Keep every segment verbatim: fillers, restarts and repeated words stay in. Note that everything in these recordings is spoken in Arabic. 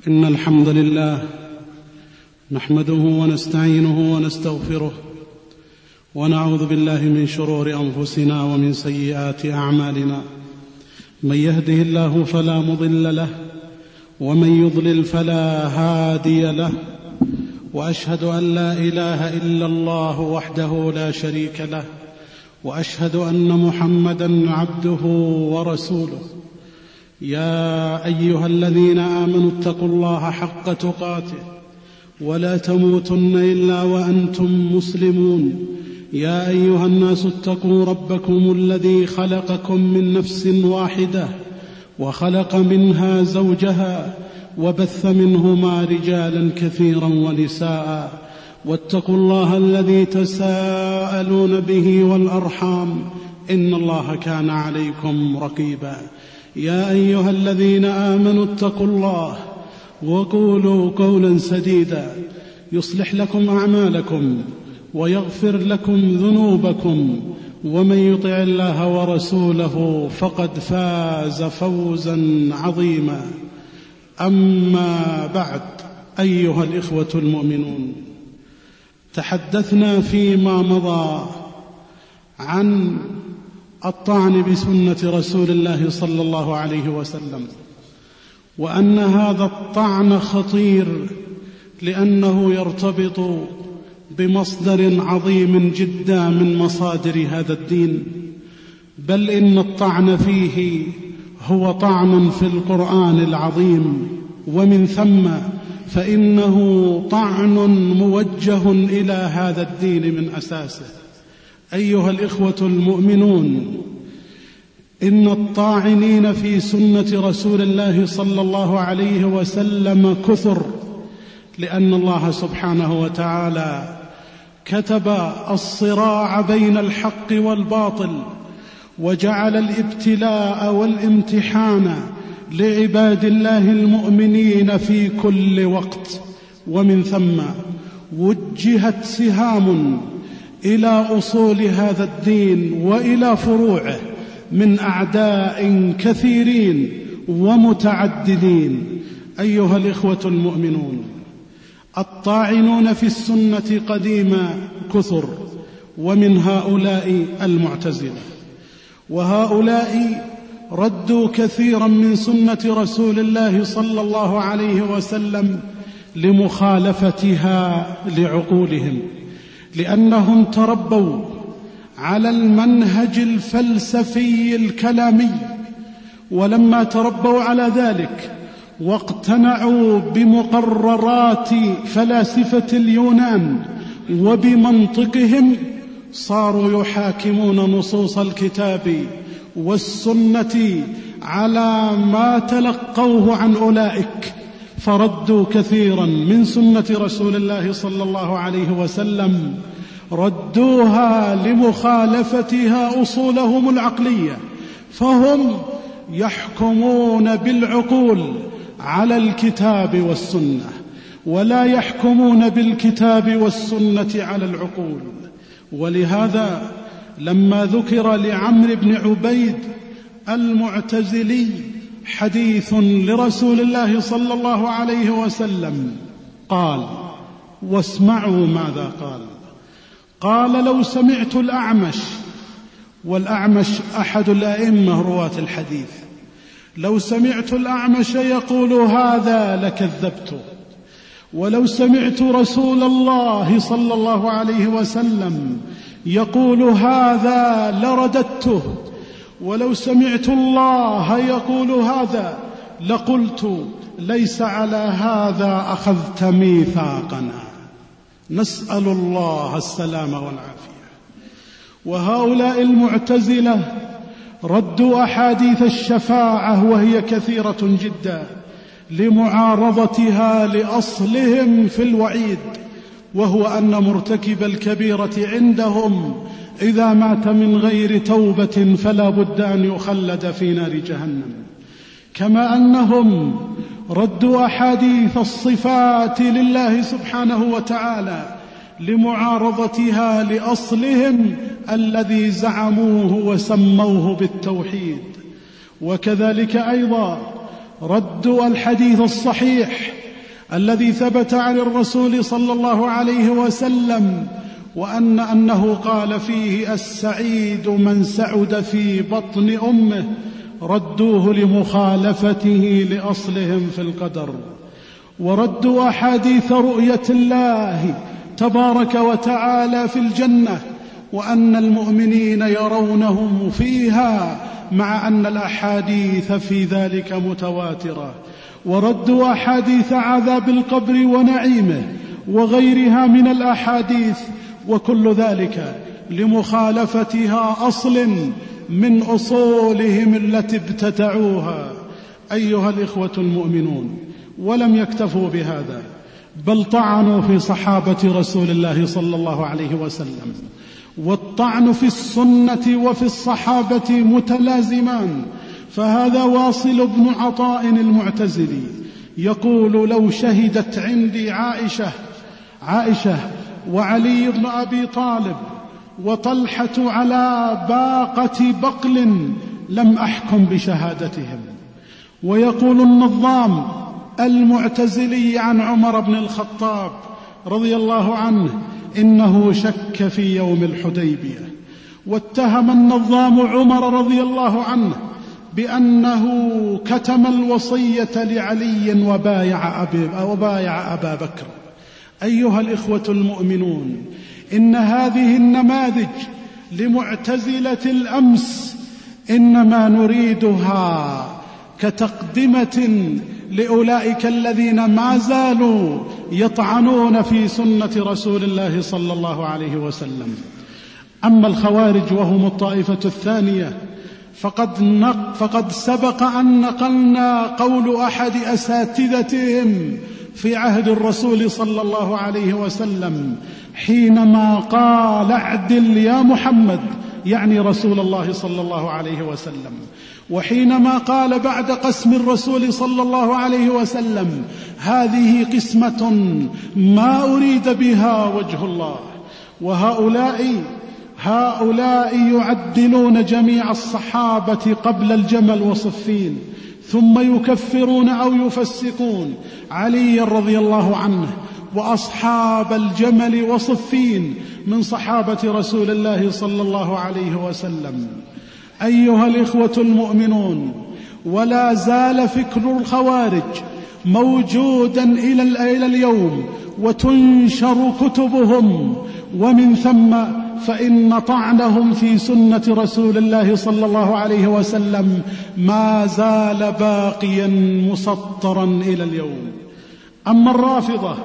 إن الحمد لله نحمده ونستعينه ونستغفره ونعوذ بالله من شرور أنفسنا ومن سيئات أعمالنا. من يهده الله فلا مضل له ومن يضلل فلا هادي له، وأشهد أن لا إله إلا الله وحده لا شريك له، وأشهد أن محمدًا عبده ورسوله. يا أيها الذين آمنوا اتقوا الله حق تقاته ولا تموتن إلا وأنتم مسلمون. يا أيها الناس اتقوا ربكم الذي خلقكم من نفس واحدة وخلق منها زوجها وبث منهما رجالا كثيرا ونساء، واتقوا الله الذي تساءلون به والأرحام إن الله كان عليكم رقيبا. يا أيها الذين آمنوا اتقوا الله وقولوا قولا سديدا يصلح لكم أعمالكم ويغفر لكم ذنوبكم، ومن يطع الله ورسوله فقد فاز فوزا عظيما. أما بعد، أيها الإخوة المؤمنون، تحدثنا فيما مضى عن الطعن بسنة رسول الله صلى الله عليه وسلم، وأن هذا الطعن خطير لأنه يرتبط بمصدر عظيم جدا من مصادر هذا الدين، بل إن الطعن فيه هو طعن في القرآن العظيم، ومن ثم فإنه طعن موجه إلى هذا الدين من أساسه. أيها الإخوة المؤمنون، إن الطاعنين في سنة رسول الله صلى الله عليه وسلم كثر، لأن الله سبحانه وتعالى كتب الصراع بين الحق والباطل، وجعل الابتلاء والامتحان لعباد الله المؤمنين في كل وقت، ومن ثم وجهت سهام إلى أصول هذا الدين وإلى فروعه من أعداء كثيرين ومتعددين. أيها الإخوة المؤمنون، الطاعنون في السنة قديما كثر، ومن هؤلاء المعتزلة، وهؤلاء ردوا كثيرا من سنة رسول الله صلى الله عليه وسلم لمخالفتها لعقولهم، لأنهم تربوا على المنهج الفلسفي الكلامي، ولما تربوا على ذلك واقتنعوا بمقررات فلاسفة اليونان وبمنطقهم، صاروا يحاكمون نصوص الكتاب والسنة على ما تلقوه عن أولئك، فردوا كثيرا من سنة رسول الله صلى الله عليه وسلم، ردوها لمخالفتها أصولهم العقلية، فهم يحكمون بالعقول على الكتاب والسنة، ولا يحكمون بالكتاب والسنة على العقول. ولهذا لما ذكر لعمرو بن عبيد المعتزلي حديث لرسول الله صلى الله عليه وسلم قال، واسمعوا ماذا قال: قال: لو سمعت الأعمش، والأعمش أحد الأئمة رواة الحديث، لو سمعت الأعمش يقول هذا لكذبته، ولو سمعت رسول الله صلى الله عليه وسلم يقول هذا لرددته، ولو سمعت الله يقول هذا لقلت ليس على هذا أخذت ميثاقنا. نسأل الله السلامة والعافية. وهؤلاء المعتزلة ردوا أحاديث الشفاعة وهي كثيرة جدا لمعارضتها لأصلهم في الوعيد، وهو أن مرتكب الكبيرة عندهم إذا مات من غير توبة فلا بد أن يخلد في نار جهنم. كما أنهم ردوا أحاديث الصفات لله سبحانه وتعالى لمعارضتها لأصلهم الذي زعموه وسموه بالتوحيد. وكذلك أيضا ردوا الحديث الصحيح الذي ثبت عن الرسول صلى الله عليه وسلم، وأن أنه قال فيه: السعيد من سعد في بطن أمه، ردوه لمخالفته لأصلهم في القدر. وردوا أحاديث رؤية الله تبارك وتعالى في الجنة، وأن المؤمنين يرونهم فيها، مع أن الأحاديث في ذلك متواترة. وردوا أحاديث عذاب القبر ونعيمه وغيرها من الأحاديث، وكل ذلك لمخالفتها أصل من أصولهم التي ابتدعوها. أيها الإخوة المؤمنون، ولم يكتفوا بهذا، بل طعنوا في صحابة رسول الله صلى الله عليه وسلم. والطعن في السنة وفي الصحابة متلازمان. فهذا واصل بن عطاء المعتزلي يقول: لو شهدت عندي عائشة عائشة وعلي بن أبي طالب وطلحة على باقة بقل لم أحكم بشهادتهم. ويقول النظام المعتزلي عن عمر بن الخطاب رضي الله عنه: إنه شك في يوم الحديبية. واتهم النظام عمر رضي الله عنه بأنه كتم الوصية لعلي وبايع, أبي وبايع أبا بكر. أيها الإخوة المؤمنون، إن هذه النماذج لمعتزلة الأمس إنما نريدها كتقدمة لأولئك الذين ما زالوا يطعنون في سنة رسول الله صلى الله عليه وسلم. أما الخوارج وهم الطائفة الثانية فقد, نق فقد سبق أن نقلنا قول أحد أساتذتهم في عهد الرسول صلى الله عليه وسلم حينما قال: اعدل يا محمد، يعني رسول الله صلى الله عليه وسلم. وحينما قال بعد قسم الرسول صلى الله عليه وسلم: هذه قسمة ما أريد بها وجه الله. وهؤلاء هؤلاء يعدلون جميع الصحابة قبل الجمل وصفين، ثم يكفرون أو يفسقون علي رضي الله عنه وأصحاب الجمل وصفين من صحابة رسول الله صلى الله عليه وسلم. أيها الإخوة المؤمنون، ولا زال فكر الخوارج موجودا إلى اليوم، وتنشر كتبهم، ومن ثم فإن طعنهم في سنة رسول الله صلى الله عليه وسلم ما زال باقيا مسطرا إلى اليوم. أما الرافضة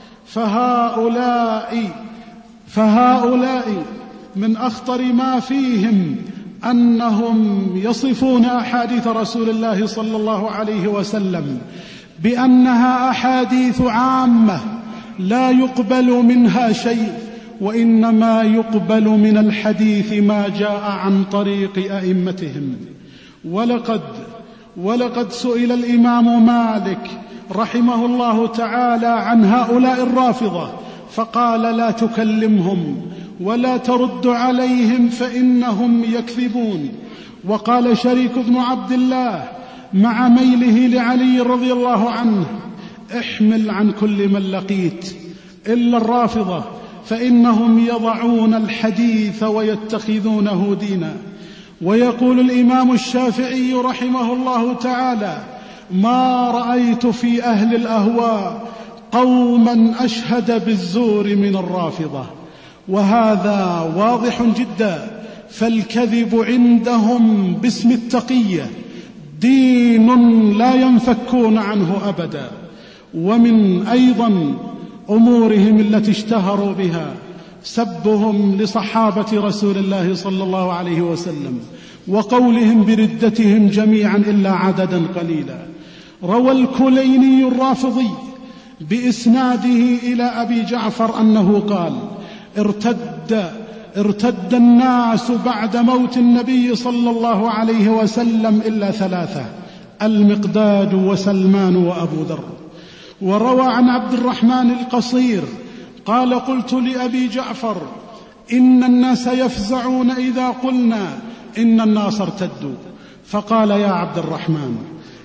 فهؤلاء فهؤلاء من أخطر ما فيهم أنهم يصفون أحاديث رسول الله صلى الله عليه وسلم بأنها أحاديث عامة لا يقبل منها شيء، وإنما يقبل من الحديث ما جاء عن طريق أئمتهم. ولقد ولقد سئل الإمام مالك رحمه الله تعالى عن هؤلاء الرافضة فقال: لا تكلمهم ولا ترد عليهم فإنهم يكذبون. وقال شريك بن عبد الله مع ميله لعلي رضي الله عنه: احمل عن كل من لقيت إلا الرافضة فإنهم يضعون الحديث ويتخذونه دينا. ويقول الإمام الشافعي رحمه الله تعالى: ما رأيت في أهل الأهواء قوما أشهد بالزور من الرافضة. وهذا واضح جدا، فالكذب عندهم باسم التقية دين لا ينفكون عنه أبدا. ومن أيضا أمورهم التي اشتهروا بها سبهم لصحابة رسول الله صلى الله عليه وسلم، وقولهم بردتهم جميعا إلا عددا قليلا. روى الكليني الرافضي بإسناده إلى أبي جعفر أنه قال: ارتد ارتد الناس بعد موت النبي صلى الله عليه وسلم إلا ثلاثة: المقداد وسلمان وأبو ذر. وروى عن عبد الرحمن القصير قال: قلت لأبي جعفر: إن الناس يفزعون إذا قلنا إن الناس ارتدوا. فقال: يا عبد الرحمن،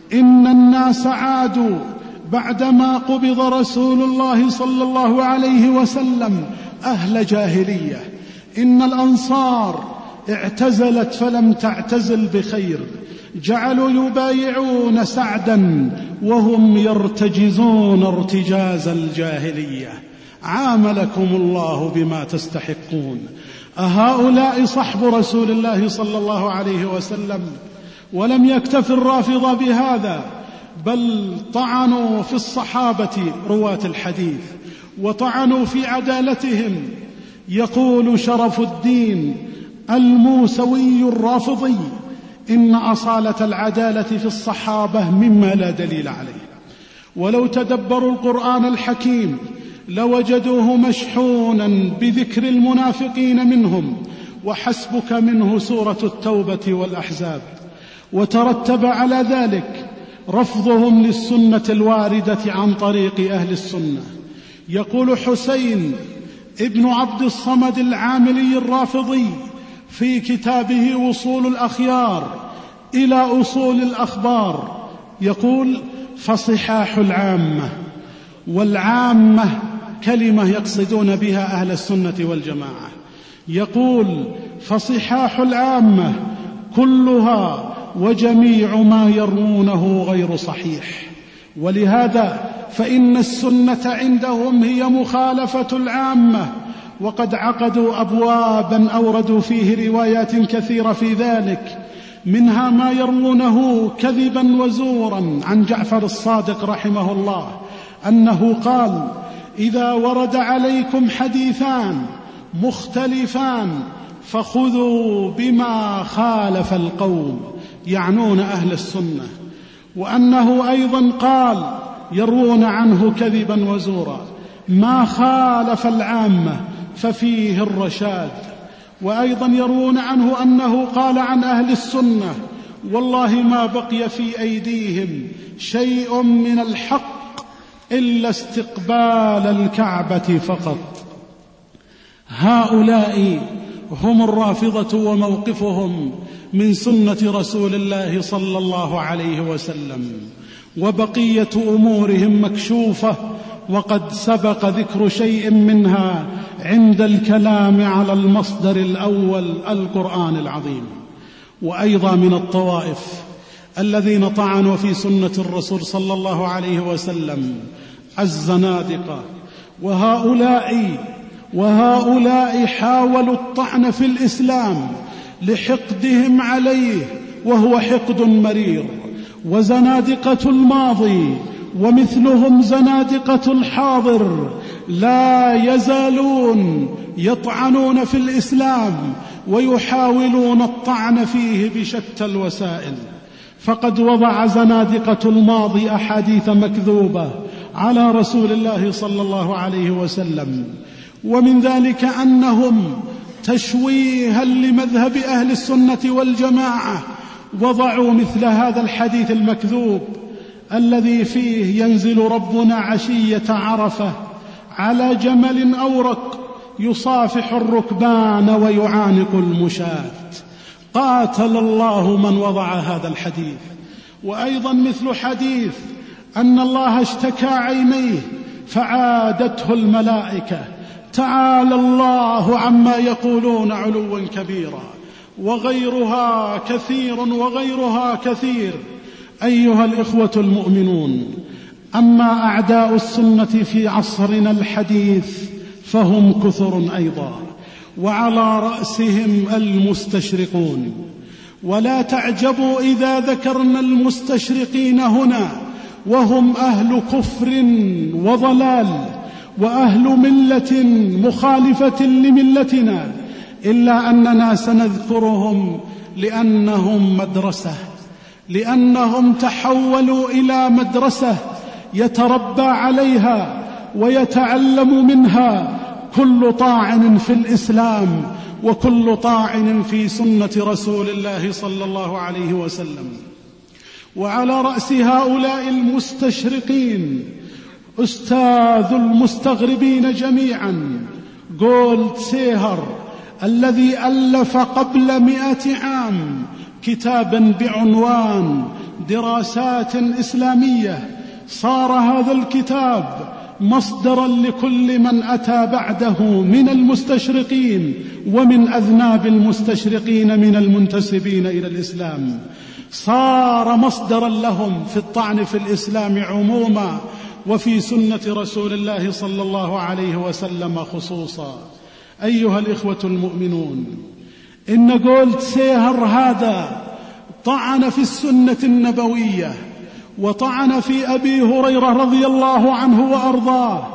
إن الناس عادوا بعدما قبض رسول الله صلى الله عليه وسلم أهل جاهلية. إن الأنصار اعتزلت فلم تعتزل بخير، جعلوا يبايعون سعدا وهم يرتجزون ارتجاز الجاهلية. عاملكم الله بما تستحقون. أهؤلاء صحب رسول الله صلى الله عليه وسلم؟ ولم يكتف الرافضة بهذا، بل طعنوا في الصحابة رواة الحديث وطعنوا في عدالتهم. يقول شرف الدين الموسوي الرافضي: إن أصالة العدالة في الصحابة مما لا دليل عليه، ولو تدبروا القرآن الحكيم لوجدوه مشحونا بذكر المنافقين منهم، وحسبك منه سورة التوبة والأحزاب. وترتب على ذلك رفضهم للسنة الواردة عن طريق أهل السنة. يقول حسين ابن عبد الصمد العاملي الرافضي في كتابه وصول الأخيار إلى أصول الأخبار، يقول: فصحاح العامة، والعامة كلمة يقصدون بها أهل السنة والجماعة. يقول: فصحاح العامة كلها وجميع ما يروونه غير صحيح. ولهذا فإن السنة عندهم هي مخالفة العامة، وقد عقدوا أبوابا أوردوا فيه روايات كثيرة في ذلك، منها ما يروونه كذبا وزورا عن جعفر الصادق رحمه الله أنه قال: إذا ورد عليكم حديثان مختلفان فخذوا بما خالف القوم، يعنون أهل السنة. وأنه أيضا قال يروون عنه كذبا وزورا: ما خالف العامة ففيه الرشاد. وأيضا يروون عنه أنه قال عن أهل السنة: والله ما بقي في أيديهم شيء من الحق إلا استقبال الكعبة فقط. هؤلاء هم الرافضة، وموقفهم من سنة رسول الله صلى الله عليه وسلم. وبقية أمورهم مكشوفة، وقد سبق ذكر شيء منها عند الكلام على المصدر الأول القرآن العظيم. وأيضا من الطوائف الذين طعنوا في سنة الرسول صلى الله عليه وسلم الزنادقة. وهؤلاء وهؤلاء حاولوا الطعن في الإسلام لحقدهم عليه، وهو حقد مرير. وزنادقة الماضي ومثلهم زنادقة الحاضر لا يزالون يطعنون في الإسلام ويحاولون الطعن فيه بشتى الوسائل. فقد وضع زنادقة الماضي أحاديث مكذوبة على رسول الله صلى الله عليه وسلم، ومن ذلك أنهم تشويها لمذهب أهل السنة والجماعة وضعوا مثل هذا الحديث المكذوب الذي فيه: ينزل ربنا عشية عرفة على جمل أورق يصافح الركبان ويعانق المشاة. قاتل الله من وضع هذا الحديث. وأيضا مثل حديث أن الله اشتكى عينيه فعادته الملائكة. تعالى الله عما يقولون علوا كبيرا. وغيرها كثير وغيرها كثير. أيها الإخوة المؤمنون، أما أعداء السنة في عصرنا الحديث فهم كثر أيضا، وعلى رأسهم المستشرقون. ولا تعجبوا إذا ذكرنا المستشرقين هنا، وهم أهل كفر وضلال وأهل ملة مخالفة لملتنا، إلا أننا سنذكرهم لأنهم مدرسة، لأنهم تحولوا إلى مدرسة يتربى عليها ويتعلم منها كل طاعن في الإسلام وكل طاعن في سنة رسول الله صلى الله عليه وسلم. وعلى رأس هؤلاء المستشرقين أستاذ المستغربين جميعا جولد سيهر، الذي ألف قبل مئة عام كتابا بعنوان دراسات إسلامية صار هذا الكتاب مصدرا لكل من أتى بعده من المستشرقين ومن أذناب المستشرقين من المنتسبين إلى الإسلام، صار مصدرا لهم في الطعن في الإسلام عموما وفي سنة رسول الله صلى الله عليه وسلم خصوصا. أيها الإخوة المؤمنون، إن جولد سيهر هذا طعن في السنة النبوية، وطعن في أبي هريرة رضي الله عنه وأرضاه،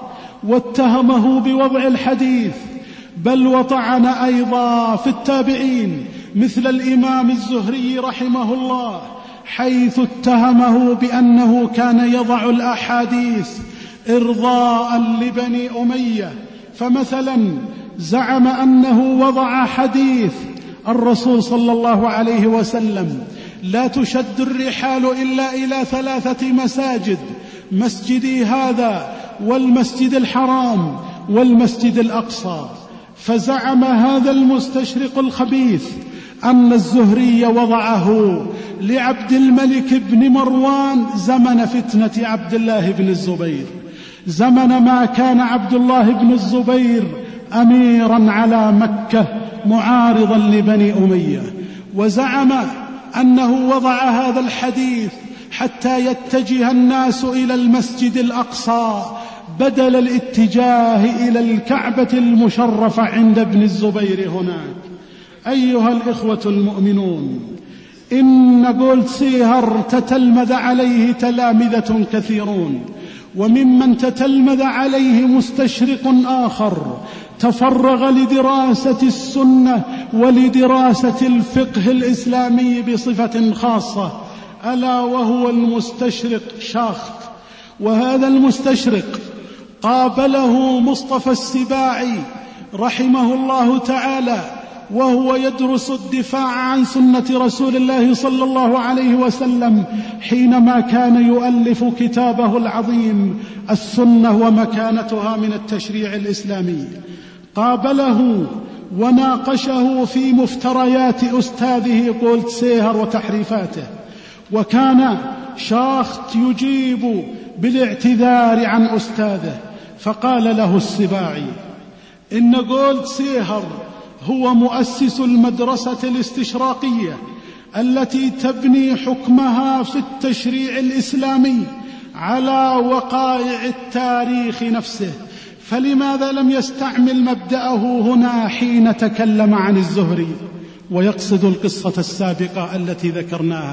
واتهمه بوضع الحديث، بل وطعن أيضا في التابعين مثل الإمام الزهري رحمه الله، حيث اتهمه بأنه كان يضع الأحاديث إرضاء لبني أمية. فمثلا زعم أنه وضع حديث الرسول صلى الله عليه وسلم: لا تشد الرحال إلا إلى ثلاثة مساجد، مسجدي هذا والمسجد الحرام والمسجد الأقصى. فزعم هذا المستشرق الخبيث أن الزهري وضعه لعبد الملك بن مروان زمن فتنة عبد الله بن الزبير، زمن ما كان عبد الله بن الزبير أميرا على مكة معارضا لبني أمية. وزعم أنه وضع هذا الحديث حتى يتجه الناس إلى المسجد الأقصى بدل الاتجاه إلى الكعبة المشرفة عند ابن الزبير هناك. أيها الإخوة المؤمنون، إن جولد سيهر تتلمذ عليه تلامذة كثيرون، وممن تتلمذ عليه مستشرق آخر تفرغ لدراسة السنة ولدراسة الفقه الإسلامي بصفة خاصة، ألا وهو المستشرق شاخت. وهذا المستشرق قابله مصطفى السباعي رحمه الله تعالى وهو يدرس الدفاع عن سنة رسول الله صلى الله عليه وسلم، حينما كان يؤلف كتابه العظيم السنة ومكانتها من التشريع الإسلامي. قابله وناقشه في مفتريات أستاذه جولد سيهر وتحريفاته، وكان شاخت يجيب بالاعتذار عن أستاذه، فقال له السباعي: إن جولد سيهر هو مؤسس المدرسة الاستشراقية التي تبني حكمها في التشريع الإسلامي على وقائع التاريخ نفسه، فلماذا لم يستعمل مبدأه هنا حين تكلم عن الزهري؟ ويقصد القصة السابقة التي ذكرناها.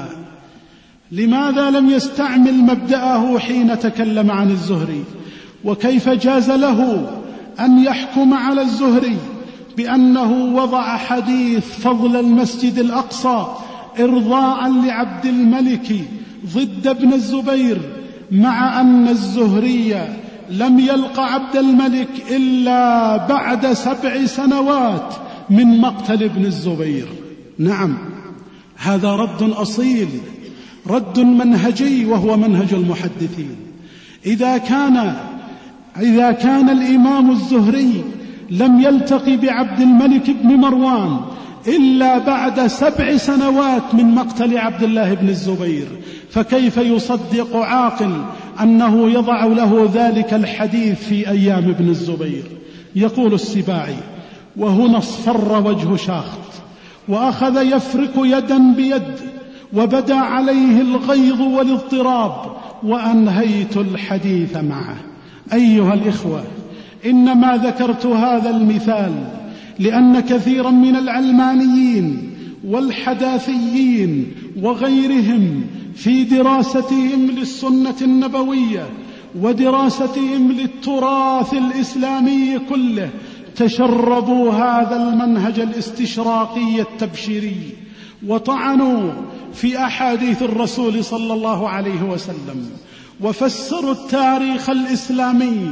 لماذا لم يستعمل مبدأه حين تكلم عن الزهري؟ وكيف جاز له أن يحكم على الزهري بأنه وضع حديث فضل المسجد الأقصى إرضاء لعبد الملك ضد ابن الزبير، مع أن الزهري لم يلق عبد الملك إلا بعد سبع سنوات من مقتل ابن الزبير؟ نعم، هذا رد أصيل، رد منهجي، وهو منهج المحدثين. إذا كان إذا كان الإمام الزهري لم يلتقي بعبد الملك بن مروان إلا بعد سبع سنوات من مقتل عبد الله بن الزبير، فكيف يصدق عاقل أنه يضع له ذلك الحديث في أيام ابن الزبير؟ يقول السباعي: وهنا اصفر وجه شاخت وأخذ يفرك يدا بيد، وبدا عليه الغيظ والاضطراب، وأنهيت الحديث معه. أيها الإخوة، إنما ذكرت هذا المثال لأن كثيرا من العلمانيين والحداثيين وغيرهم في دراستهم للسنة النبوية ودراستهم للتراث الإسلامي كله تشربوا هذا المنهج الاستشراقي التبشيري، وطعنوا في أحاديث الرسول صلى الله عليه وسلم، وفسروا التاريخ الإسلامي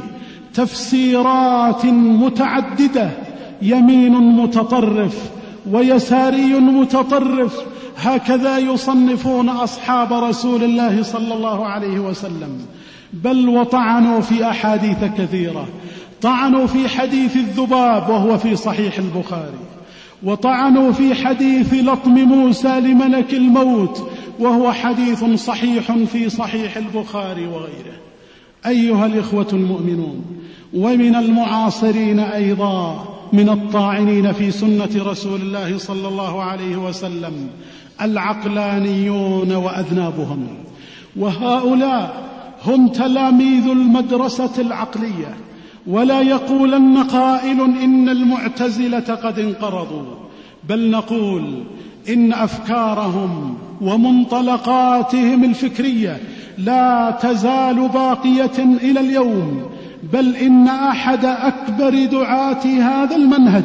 تفسيرات متعددة، يمين متطرف ويساري متطرف، هكذا يصنفون أصحاب رسول الله صلى الله عليه وسلم. بل وطعنوا في أحاديث كثيرة، طعنوا في حديث الذباب وهو في صحيح البخاري، وطعنوا في حديث لطم موسى لملك الموت وهو حديث صحيح في صحيح البخاري وغيره. أيها الإخوة المؤمنون، ومن المعاصرين أيضا من الطاعنين في سنة رسول الله صلى الله عليه وسلم العقلانيون وأذنابهم، وهؤلاء هم تلاميذ المدرسة العقلية. ولا يقولن قائل إن المعتزلة قد انقرضوا، بل نقول إن أفكارهم ومنطلقاتهم الفكرية لا تزال باقية إلى اليوم، بل إن أحد أكبر دعاة هذا المنهج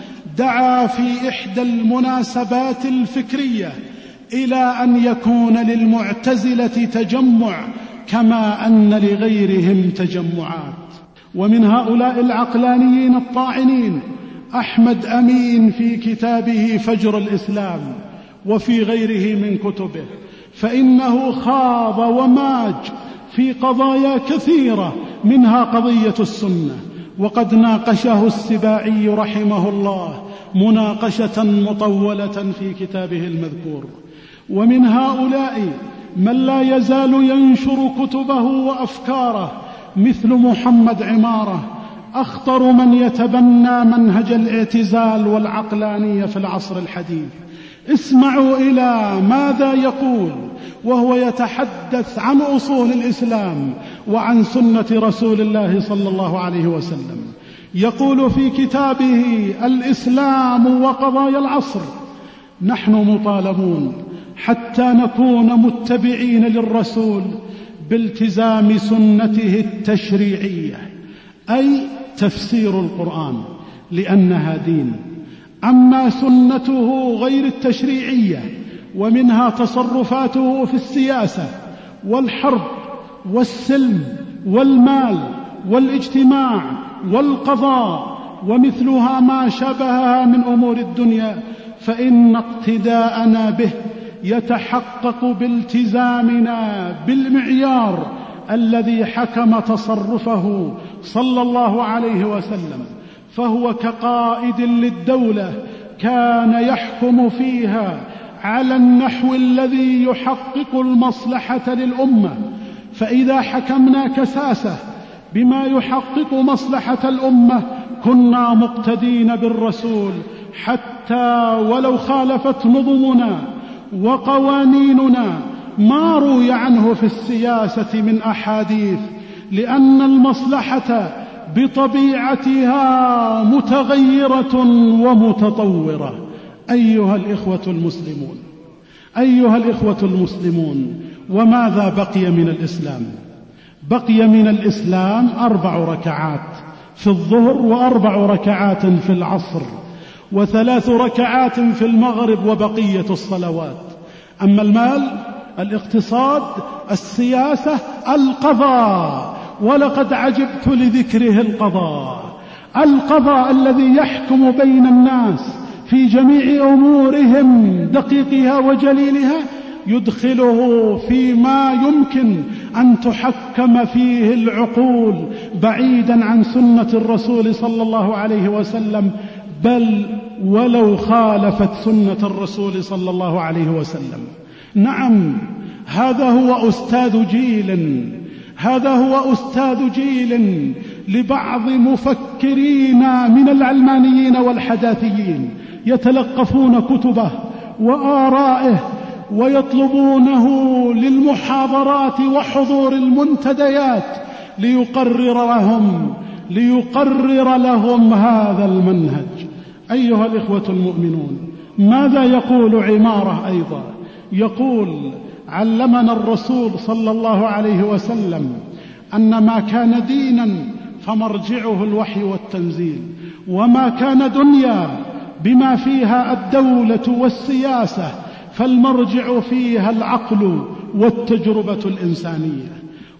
دعا في إحدى المناسبات الفكرية إلى أن يكون للمعتزلة تجمع كما أن لغيرهم تجمعات. ومن هؤلاء العقلانيين الطاعنين أحمد أمين في كتابه فجر الإسلام وفي غيره من كتبه، فإنه خاض وماج في قضايا كثيرة منها قضية السنة، وقد ناقشه السباعي رحمه الله مناقشة مطولة في كتابه المذكور. ومن هؤلاء من لا يزال ينشر كتبه وأفكاره مثل محمد عمارة، أخطر من يتبنى منهج الاعتزال والعقلانية في العصر الحديث. اسمعوا إلى ماذا يقول وهو يتحدث عن أصول الإسلام وعن سنة رسول الله صلى الله عليه وسلم. يقول في كتابه الإسلام وقضايا العصر: نحن مطالبون حتى نكون متبعين للرسول بالتزام سنته التشريعية، أي تفسير القرآن، لأنها دين. أما سنته غير التشريعية ومنها تصرفاته في السياسة والحرب والسلم والمال والاجتماع والقضاء ومثلها ما شابهها من أمور الدنيا، فإن اقتداءنا به يتحقق بالتزامنا بالمعيار الذي حكم تصرفه صلى الله عليه وسلم. فهو كقائد للدولة كان يحكم فيها على النحو الذي يحقق المصلحة للأمة، فإذا حكمنا كساسة بما يحقق مصلحة الأمة كنا مقتدين بالرسول، حتى ولو خالفت نظمنا وقوانيننا ما روي عنه في السياسة من أحاديث، لأن المصلحة بطبيعتها متغيرة ومتطورة. أيها الإخوة المسلمون أيها الإخوة المسلمون وماذا بقي من الإسلام؟ بقي من الإسلام أربع ركعات في الظهر، وأربع ركعات في العصر، وثلاث ركعات في المغرب، وبقية الصلوات. أما المال، الاقتصاد، السياسة، القضاء، ولقد عجبت لذكره القضاء، القضاء الذي يحكم بين الناس في جميع أمورهم دقيقها وجليلها، يدخله فيما يمكن أن تحكم فيه العقول بعيدا عن سنة الرسول صلى الله عليه وسلم، بل ولو خالفت سنة الرسول صلى الله عليه وسلم. نعم، هذا هو أستاذ جيل هذا هو أستاذ جيل لبعض مفكرين من العلمانيين والحداثيين، يتلقفون كتبه وآرائه ويطلبونه للمحاضرات وحضور المنتديات ليقرر لهم ليقرر لهم هذا المنهج. أيها الإخوة المؤمنون، ماذا يقول عمارة أيضا؟ يقول: علمنا الرسول صلى الله عليه وسلم أن ما كان دينا فمرجعه الوحي والتنزيل، وما كان دنيا بما فيها الدولة والسياسة فالمرجع فيها العقل والتجربة الإنسانية.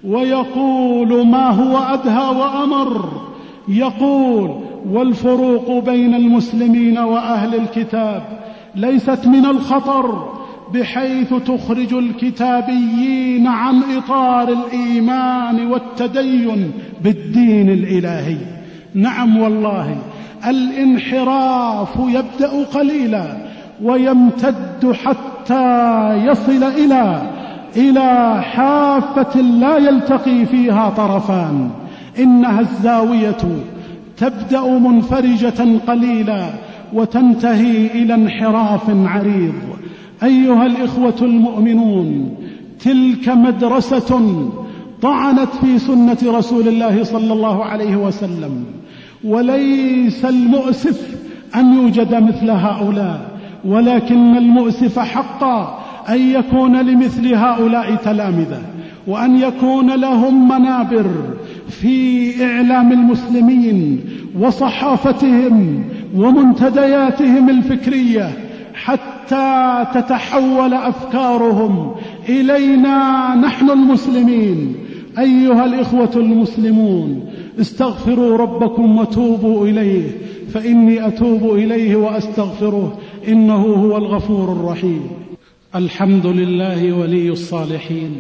ويقول ما هو أدهى وأمر، يقول: والفروق بين المسلمين وأهل الكتاب ليست من الخطر بحيث تخرج الكتابيين عن إطار الإيمان والتدين بالدين الإلهي. نعم والله، الانحراف يبدأ قليلا ويمتد حتى حتى يصل إلى إلى حافة لا يلتقي فيها طرفان. إنها الزاوية تبدأ منفرجة قليلا وتنتهي إلى انحراف عريض. أيها الإخوة المؤمنون، تلك مدرسة طعنت في سنة رسول الله صلى الله عليه وسلم، وليس المؤسف أن يوجد مثل هؤلاء، ولكن المؤسف حقا أن يكون لمثل هؤلاء تلامذة، وأن يكون لهم منابر في إعلام المسلمين وصحافتهم ومنتدياتهم الفكرية، حتى تتحول أفكارهم إلينا نحن المسلمين. أيها الإخوة المسلمون، استغفروا ربكم وتوبوا إليه، فإني أتوب إليه وأستغفره، إنه هو الغفور الرحيم. الحمد لله ولي الصالحين،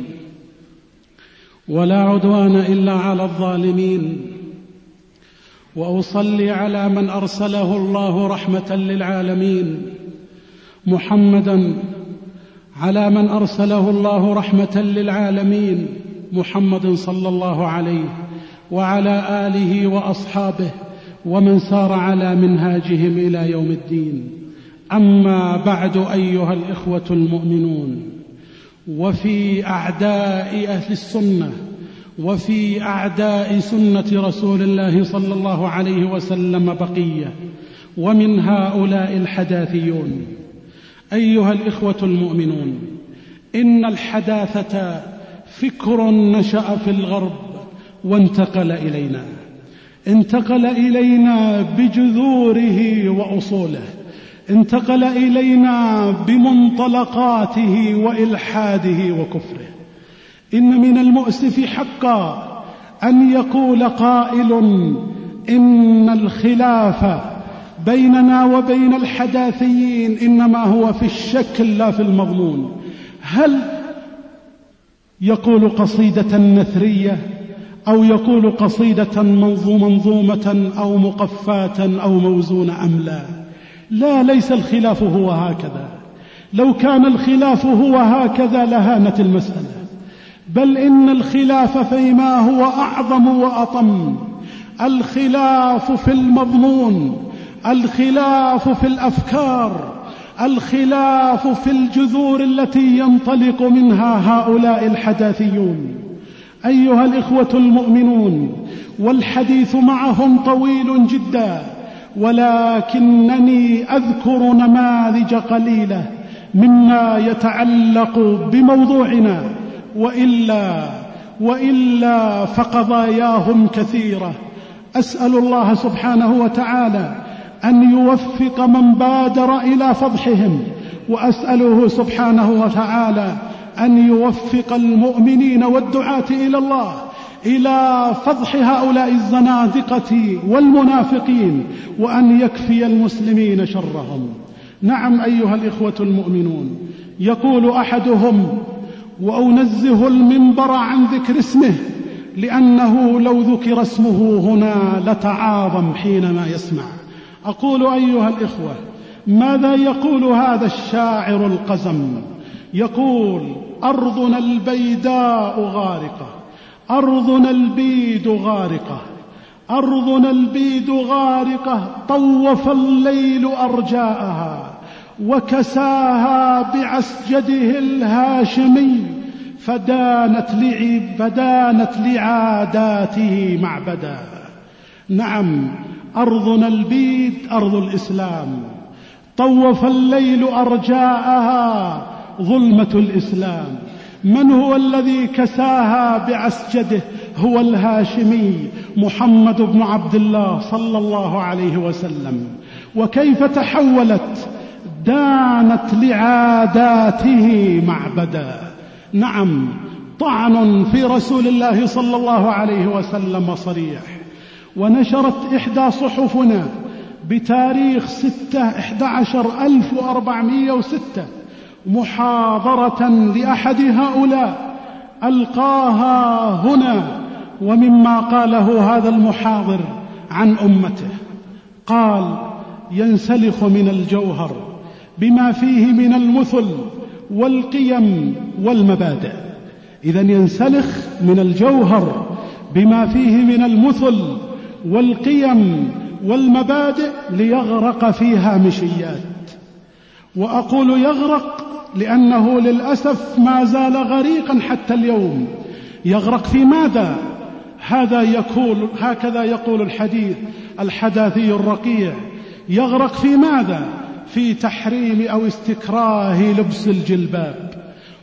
ولا عدوان إلا على الظالمين، وأصلي على من أرسله الله رحمة للعالمين، محمدا على من أرسله الله رحمة للعالمين محمد صلى الله عليه وعلى آله وأصحابه ومن سار على منهاجهم إلى يوم الدين. أما بعد، أيها الإخوة المؤمنون، وفي أعداء أهل السنة وفي أعداء سنة رسول الله صلى الله عليه وسلم بقية، ومن هؤلاء الحداثيون. أيها الإخوة المؤمنون، إن الحداثة فكر نشأ في الغرب وانتقل إلينا انتقل إلينا بجذوره وأصوله، انتقل إلينا بمنطلقاته وإلحاده وكفره. إن من المؤسف حقا أن يقول قائل إن الخلاف بيننا وبين الحداثيين إنما هو في الشكل لا في المضمون. هل يقول قصيدة نثرية، أو يقول قصيدة منظومة أو مقفاة أو موزونة أم لا؟ لا، ليس الخلاف هو هكذا. لو كان الخلاف هو هكذا لهانت المسألة، بل إن الخلاف فيما هو أعظم وأطم. الخلاف في المضمون، الخلاف في الأفكار، الخلاف في الجذور التي ينطلق منها هؤلاء الحداثيون. أيها الإخوة المؤمنون، والحديث معهم طويل جدا، ولكنني أذكر نماذج قليلة مما يتعلق بموضوعنا، وإلا وإلا فقضاياهم كثيرة. أسأل الله سبحانه وتعالى أن يوفق من بادر إلى فضحهم، وأسأله سبحانه وتعالى أن يوفق المؤمنين والدعاة إلى الله إلى فضح هؤلاء الزنادقة والمنافقين، وأن يكفي المسلمين شرهم. نعم أيها الإخوة المؤمنون، يقول أحدهم، وأنزه المنبر عن ذكر اسمه لأنه لو ذكر اسمه هنا لتعاظم حينما يسمع. أقول أيها الإخوة، ماذا يقول هذا الشاعر القزم؟ يقول: أرضنا البيداء غارقة، أرضنا البيد غارقة، أرضنا البيد غارقة، طوف الليل أرجاءها وكساها بعسجده الهاشمي، فدانت لعب فدانت لعاداته معبدا. نعم، أرضنا البيد أرض الإسلام، طوف الليل أرجاءها ظلمة الإسلام. من هو الذي كساها بعسجده؟ هو الهاشمي محمد بن عبد الله صلى الله عليه وسلم. وكيف تحولت؟ دانت لعاداته معبدا. نعم، طعن في رسول الله صلى الله عليه وسلم صريح. ونشرت إحدى صحفنا بتاريخ ستة أحد عشر ألف وأربعمائة وستة محاضرة لأحد هؤلاء ألقاها هنا، ومما قاله هذا المحاضر عن أمته قال: ينسلخ من الجوهر بما فيه من المثل والقيم والمبادئ. إذن ينسلخ من الجوهر بما فيه من المثل والقيم والمبادئ ليغرق في هامشيات. وأقول يغرق لأنه للأسف ما زال غريقا حتى اليوم. يغرق في ماذا؟ هذا يقول هكذا يقول الحديث الحداثي الرقيع. يغرق في ماذا؟ في تحريم أو استكراه لبس الجلباب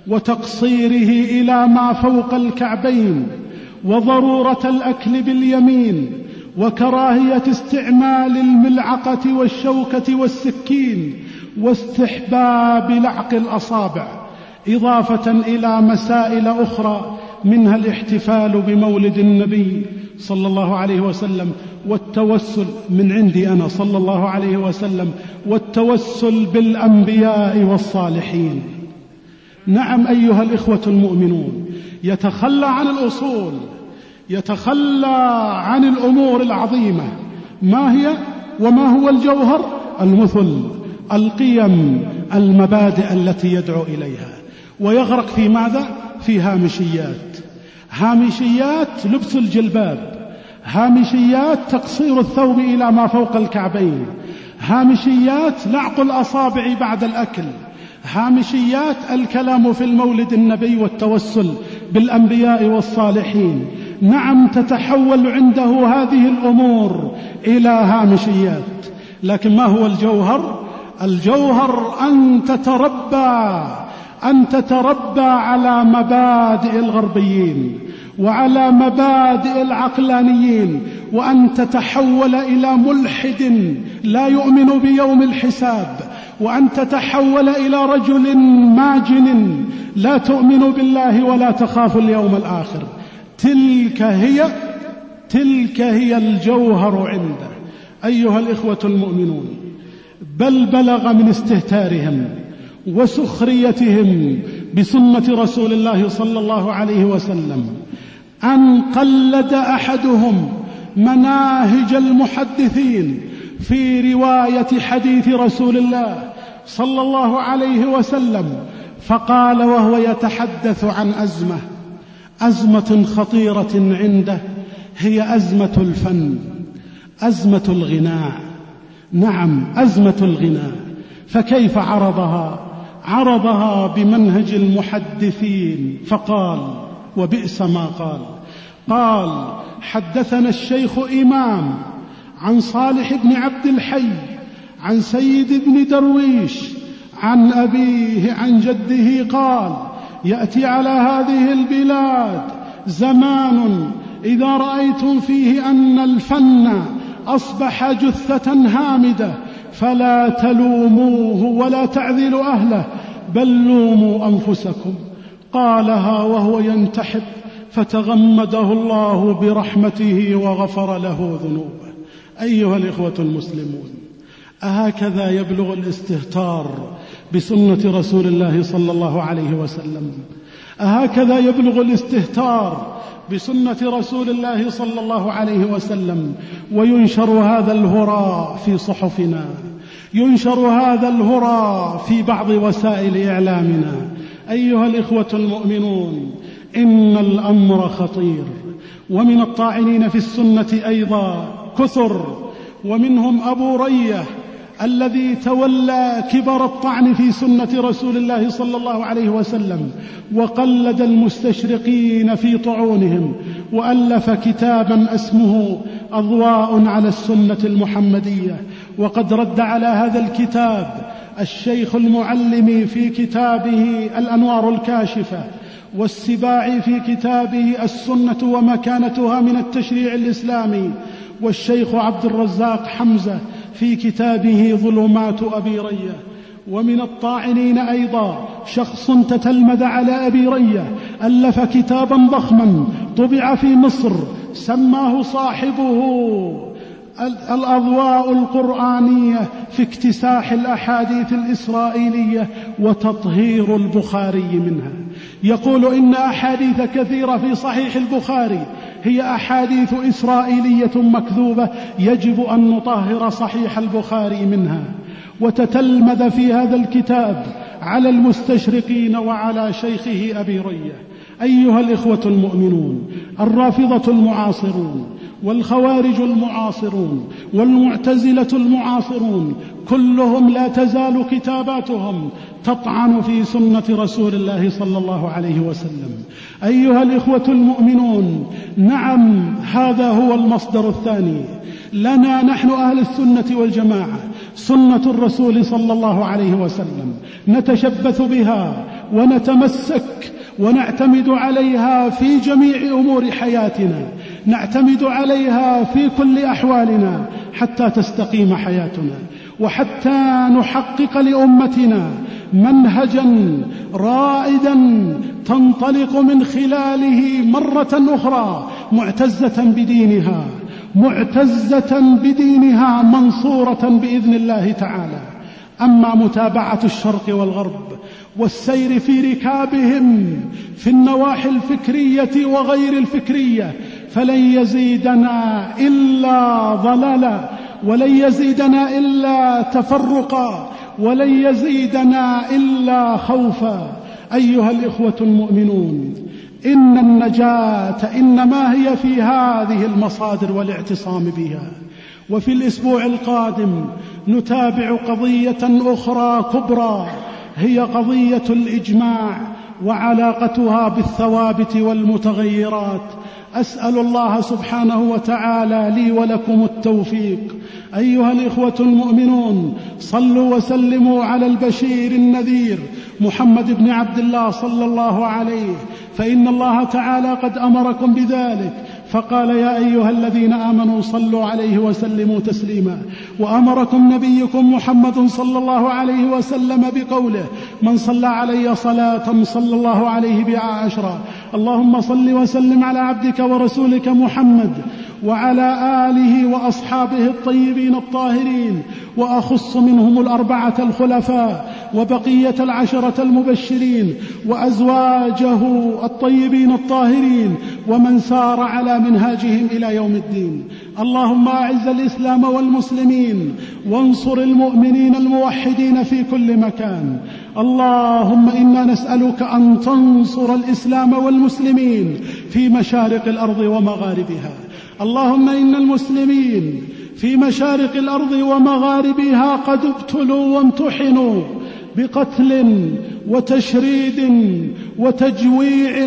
وتقصيره إلى ما فوق الكعبين، وضرورة الأكل باليمين، وكراهية استعمال الملعقة والشوكة والسكين، واستحباب لعق الأصابع، إضافة إلى مسائل أخرى منها الاحتفال بمولد النبي صلى الله عليه وسلم والتوسل من عندي أنا صلى الله عليه وسلم والتوسل بالأنبياء والصالحين. نعم أيها الإخوة المؤمنون، يتخلى عن الأصول، يتخلى عن الأمور العظيمة. ما هي وما هو الجوهر؟ المثل، القيم، المبادئ التي يدعو إليها. ويغرق في ماذا؟ في هامشيات. هامشيات لبس الجلباب، هامشيات تقصير الثوب إلى ما فوق الكعبين، هامشيات لعق الأصابع بعد الأكل، هامشيات الكلام في المولد النبي والتوسل بالأنبياء والصالحين. نعم تتحول عنده هذه الأمور إلى هامشيات، لكن ما هو الجوهر؟ الجوهر أن تتربى أن تتربى على مبادئ الغربيين وعلى مبادئ العقلانيين، وأن تتحول إلى ملحد لا يؤمن بيوم الحساب، وأن تتحول إلى رجل ماجن لا تؤمن بالله ولا تخاف اليوم الآخر. تلك هي تلك هي الجوهر عنده أيها الإخوة المؤمنون. بل بلغ من استهتارهم وسخريتهم بسنة رسول الله صلى الله عليه وسلم أن قلد أحدهم مناهج المحدثين في رواية حديث رسول الله صلى الله عليه وسلم، فقال وهو يتحدث عن أزمة أزمة خطيرة عنده، هي أزمة الفن، أزمة الغناء. نعم أزمة الغناء. فكيف عرضها؟ عرضها بمنهج المحدثين، فقال وبئس ما قال. قال حدثنا الشيخ إمام عن صالح بن عبد الحي عن سيد بن درويش عن أبيه عن جده قال يأتي على هذه البلاد زمان إذا رأيتم فيه أن الفن أصبح جثة هامدة فلا تلوموه ولا تعذلوا أهله بل لوموا أنفسكم. قالها وهو ينتحب فتغمده الله برحمته وغفر له ذنوبه. أيها الإخوة المسلمون، أهكذا يبلغ الاستهتار بسنة رسول الله صلى الله عليه وسلم؟ أهكذا يبلغ الاستهتار بسنة رسول الله صلى الله عليه وسلم وينشر هذا الهراء في صحفنا، ينشر هذا الهراء في بعض وسائل إعلامنا؟ أيها الإخوة المؤمنون، إن الأمر خطير، ومن الطاعنين في السنة أيضا كثر، ومنهم أبو رية الذي تولى كبر الطعن في سنة رسول الله صلى الله عليه وسلم وقلد المستشرقين في طعونهم، وألف كتابا اسمه أضواء على السنة المحمدية. وقد رد على هذا الكتاب الشيخ المعلم في كتابه الأنوار الكاشفة، والسباعي في كتابه السنة ومكانتها من التشريع الإسلامي، والشيخ عبد الرزاق حمزة في كتابه ظلمات أبي رية. ومن الطاعنين أيضا شخص تتلمذ على أبي رية، ألف كتابا ضخما طبع في مصر سماه صاحبه الأضواء القرآنية في اكتساح الأحاديث الإسرائيلية وتطهير البخاري منها. يقول إن أحاديث كثيرة في صحيح البخاري هي أحاديث إسرائيلية مكذوبة، يجب أن نطهر صحيح البخاري منها. وتتلمذ في هذا الكتاب على المستشرقين وعلى شيخه أبي رية. أيها الإخوة المؤمنون، الرافضة المعاصرون والخوارج المعاصرون والمعتزلة المعاصرون كلهم لا تزال كتاباتهم تطعن في سنة رسول الله صلى الله عليه وسلم. أيها الإخوة المؤمنون، نعم، هذا هو المصدر الثاني لنا نحن أهل السنة والجماعة، سنة الرسول صلى الله عليه وسلم، نتشبث بها ونتمسك ونعتمد عليها في جميع أمور حياتنا، نعتمد عليها في كل أحوالنا حتى تستقيم حياتنا، وحتى نحقق لأمتنا منهجا رائدا تنطلق من خلاله مرة أخرى معتزة بدينها، معتزة بدينها منصورة بإذن الله تعالى. أما متابعة الشرق والغرب والسير في ركابهم في النواحي الفكرية وغير الفكرية فلن يزيدنا إلا ضلالا، ولن يزيدنا إلا تفرقا، ولن يزيدنا إلا خوفا. أيها الإخوة المؤمنون، إن النجاة إنما هي في هذه المصادر والاعتصام بها. وفي الأسبوع القادم نتابع قضية أخرى كبرى، هي قضية الإجماع وعلاقتها بالثوابت والمتغيرات. أسأل الله سبحانه وتعالى لي ولكم التوفيق. أيها الإخوة المؤمنون، صلوا وسلموا على البشير النذير محمد بن عبد الله صلى الله عليه، فإن الله تعالى قد أمركم بذلك، فقال: يا أيها الذين آمنوا صلوا عليه وسلموا تسليما. وأمركم نبيكم محمد صلى الله عليه وسلم بقوله: من صلى علي صلاة صلى الله عليه بها عشرا. اللهم صل وسلم على عبدك ورسولك محمد وعلى آله وأصحابه الطيبين الطاهرين، وأخص منهم الأربعة الخلفاء وبقية العشرة المبشرين وأزواجه الطيبين الطاهرين ومن سار على منهاجهم إلى يوم الدين. اللهم أعز الإسلام والمسلمين وانصر المؤمنين الموحدين في كل مكان. اللهم إنا نسألك أن تنصر الإسلام والمسلمين في مشارق الأرض ومغاربها. اللهم إن المسلمين في مشارق الأرض ومغاربها قد ابتلوا وامتحنوا بقتل وتشريد وتجويع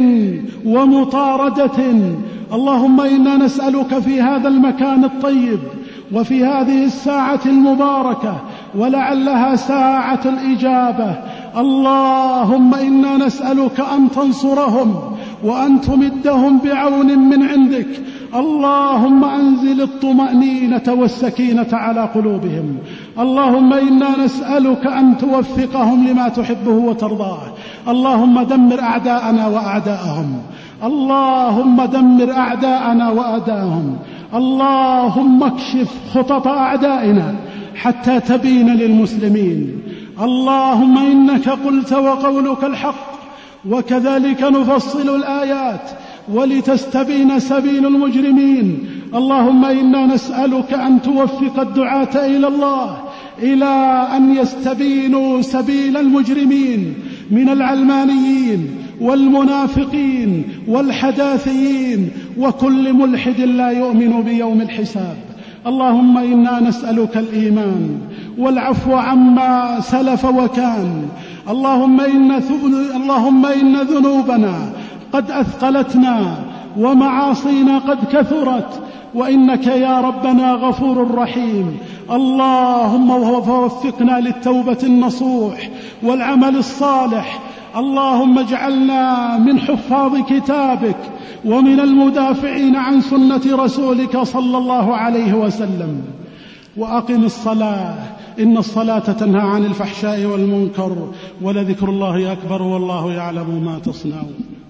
ومطاردة. اللهم إنا نسألك في هذا المكان الطيب وفي هذه الساعة المباركة، ولعلها ساعة الإجابة، اللهم إنا نسألك أن تنصرهم وأن تمدهم بعون من عندك. اللهم أنزل الطمأنينة والسكينة على قلوبهم. اللهم إنا نسألك أن توفقهم لما تحبه وترضاه. اللهم دمر أعداءنا وأعداءهم. اللهم دمر أعداءنا وأعداءهم. اللهم اكشف خطط أعدائنا حتى تبين للمسلمين. اللهم إنك قلت وقولك الحق، وكذلك نفصل الآيات ولتستبين سبيل المجرمين. اللهم إنا نسألك أن توفق الدعاة إلى الله إلى أن يستبينوا سبيل المجرمين من العلمانيين والمنافقين والحداثيين وكل ملحد لا يؤمن بيوم الحساب. اللهم إنا نسألك الإيمان والعفو عما سلف وكان. اللهم إن, اللهم إن ذنوبنا قد أثقلتنا ومعاصينا قد كثرت، وإنك يا ربنا غفور رحيم. اللهم وفقنا للتوبة النصوح والعمل الصالح. اللهم اجعلنا من حفاظ كتابك ومن المدافعين عن سنة رسولك صلى الله عليه وسلم. وأقم الصلاة، إن الصلاة تنهى عن الفحشاء والمنكر، ولذكر الله أكبر والله يعلم ما تصنعون.